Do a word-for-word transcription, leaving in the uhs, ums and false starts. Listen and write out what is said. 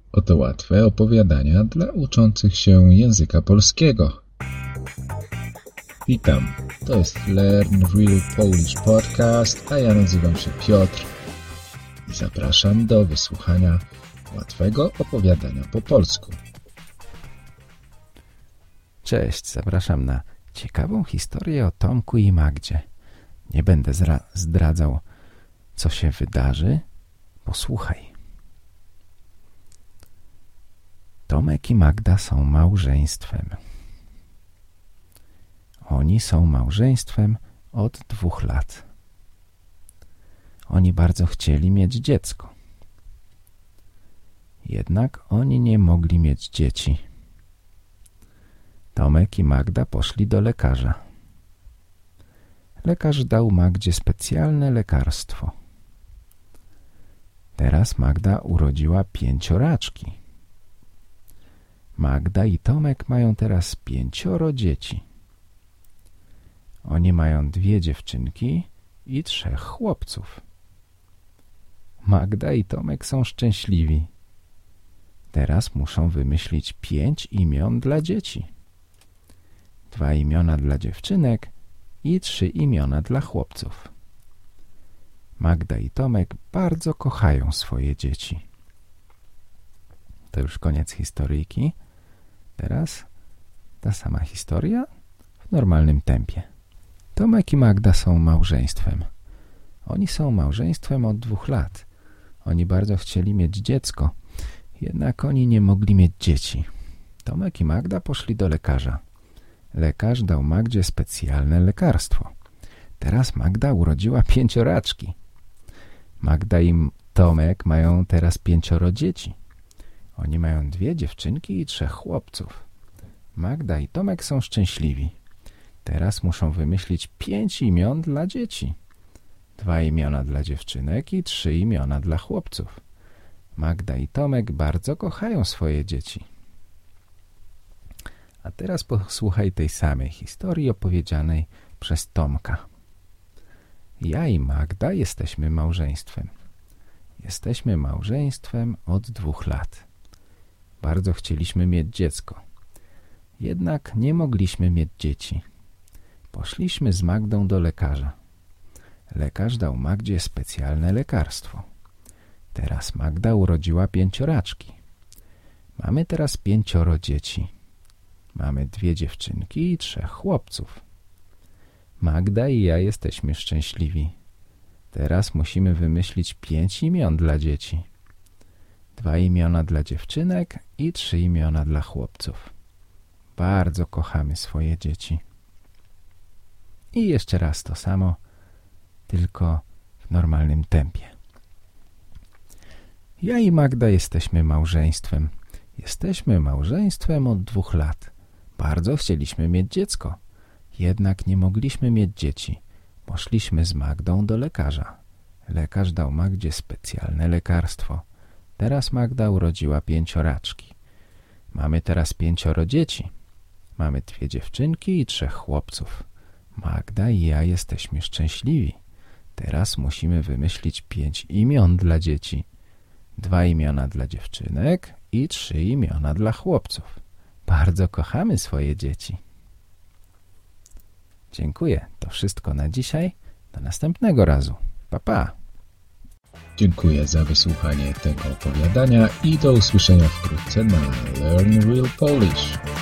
Oto łatwe opowiadania dla uczących się języka polskiego. Witam, to jest Learn Real Polish Podcast, a ja nazywam się Piotr i zapraszam do wysłuchania łatwego opowiadania po polsku. Cześć, zapraszam na ciekawą historię o Tomku i Magdzie. Nie będę zdradzał, co się wydarzy. Posłuchaj. Tomek i Magda są małżeństwem. Oni są małżeństwem od dwóch lat. Oni bardzo chcieli mieć dziecko. Jednak oni nie mogli mieć dzieci. Tomek i Magda poszli do lekarza. Lekarz dał Magdzie specjalne lekarstwo. Teraz Magda urodziła pięcioraczki. Magda i Tomek mają teraz pięcioro dzieci. Oni mają dwie dziewczynki i trzech chłopców. Magda i Tomek są szczęśliwi. Teraz muszą wymyślić pięć imion dla dzieci. Dwa imiona dla dziewczynek i trzy imiona dla chłopców. Magda i Tomek bardzo kochają swoje dzieci. To już koniec historyjki. Teraz ta sama historia w normalnym tempie. Tomek i Magda są małżeństwem. Oni są małżeństwem od dwóch lat. Oni bardzo chcieli mieć dziecko, jednak oni nie mogli mieć dzieci. Tomek i Magda poszli do lekarza. Lekarz dał Magdzie specjalne lekarstwo. Teraz Magda urodziła pięcioraczki. Magda i Tomek mają teraz pięcioro dzieci. Oni mają dwie dziewczynki i trzech chłopców. Magda i Tomek są szczęśliwi. Teraz muszą wymyślić pięć imion dla dzieci. Dwa imiona dla dziewczynek i trzy imiona dla chłopców. Magda i Tomek bardzo kochają swoje dzieci. A teraz posłuchaj tej samej historii opowiedzianej przez Tomka. Ja i Magda jesteśmy małżeństwem. Jesteśmy małżeństwem od dwóch lat. Bardzo chcieliśmy mieć dziecko. Jednak nie mogliśmy mieć dzieci. Poszliśmy z Magdą do lekarza. Lekarz dał Magdzie specjalne lekarstwo. Teraz Magda urodziła pięcioraczki. Mamy teraz pięcioro dzieci. Mamy dwie dziewczynki i trzech chłopców. Magda i ja jesteśmy szczęśliwi. Teraz musimy wymyślić pięć imion dla dzieci. Dwa imiona dla dziewczynek i trzy imiona dla chłopców. Bardzo kochamy swoje dzieci. I jeszcze raz to samo, tylko w normalnym tempie. Ja i Magda jesteśmy małżeństwem. Jesteśmy małżeństwem od dwóch lat. Bardzo chcieliśmy mieć dziecko. Jednak nie mogliśmy mieć dzieci. Poszliśmy z Magdą do lekarza. Lekarz dał Magdzie specjalne lekarstwo. Teraz Magda urodziła pięcioraczki. Mamy teraz pięcioro dzieci. Mamy dwie dziewczynki i trzech chłopców. Magda i ja jesteśmy szczęśliwi. Teraz musimy wymyślić pięć imion dla dzieci. Dwa imiona dla dziewczynek i trzy imiona dla chłopców. Bardzo kochamy swoje dzieci. Dziękuję. To wszystko na dzisiaj. Do następnego razu. Pa, pa. Dziękuję za wysłuchanie tego opowiadania i do usłyszenia wkrótce na Learn Real Polish.